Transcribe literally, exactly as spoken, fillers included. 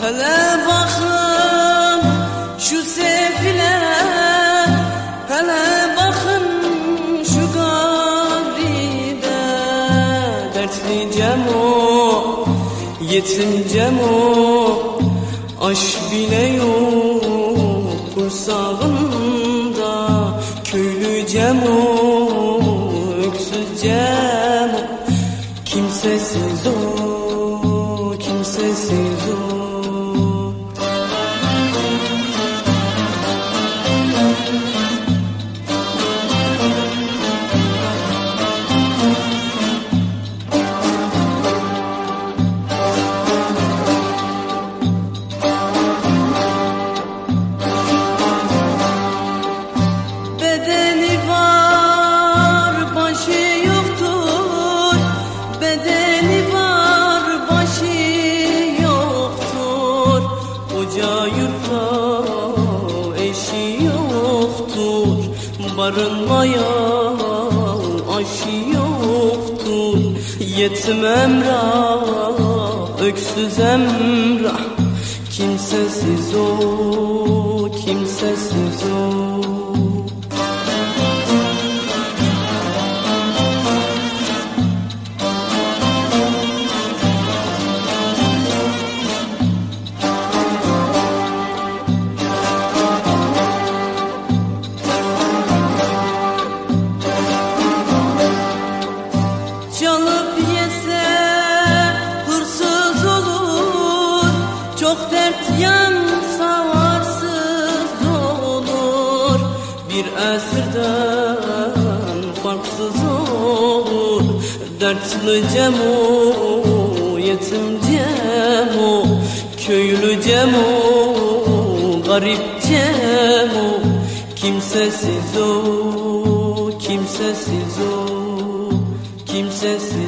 Hele bakın şu sefile, hele bakın şu garibe. Dertli Cemo, yetim Cemo, aş bile yok kursağında. Köylü Cemo, öksüz Cemo, kimsesiz o, kimsesiz o. Barınmaya aşı yoktur. Yetim Emrah, öksüz Emrah, kimsesiz o, kimsesiz o. Çalıp yese hırsız olur, çok dert yansa varsız olur. Bir esirden farksız olur. Dertli Cemo, yetim Cemo, köylü Cemo, garip Cemo, kimsesiz o, kimsesiz o, kimsesiz.